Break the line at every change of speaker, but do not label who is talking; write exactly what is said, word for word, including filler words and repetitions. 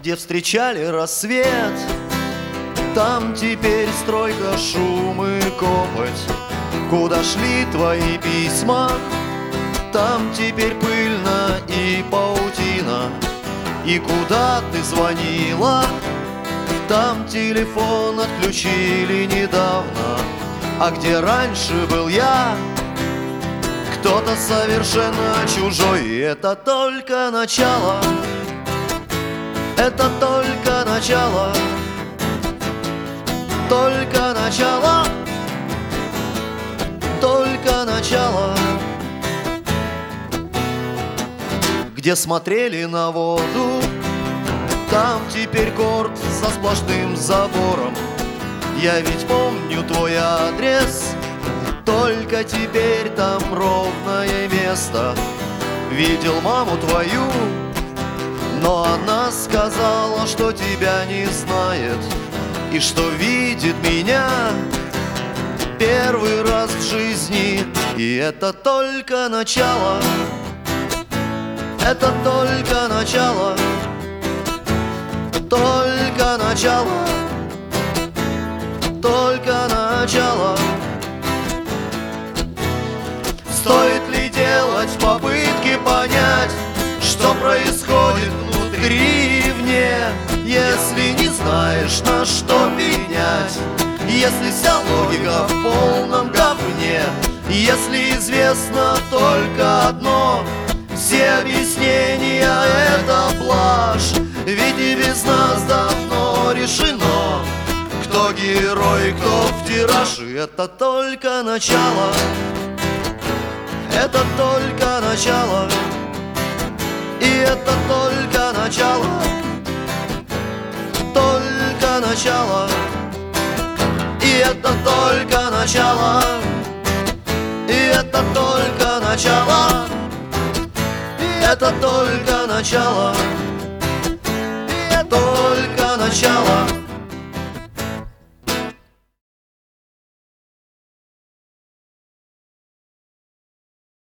где встречали рассвет. Там теперь стройка, шум и копоть. Куда шли твои письма, там теперь пыльно и паутина. И куда ты звонила, там телефон отключили недавно. А где раньше был я, кто-то совершенно чужой. И это только начало, это только начало, только начало, только начало. Где смотрели на воду, там теперь корт со сплошным забором. Я ведь помню твой адрес, только теперь там ровное место. Видел маму твою, но она сказала, что тебя не знает и что видит меня первый раз в жизни. И это только начало, это только начало, только начало, только начало. Стоит ли делать попытки понять, что происходит внутри и вне, если не знаешь, на что менять, если вся логика в полном говне, если известно только одно: все объяснения — это блажь. Ведь и без нас давно решено, кто герой, кто в тираж. И это только начало, это только начало, и это только начало, только начало, и это только начало, и это только начало, и это только начало, и это только начало.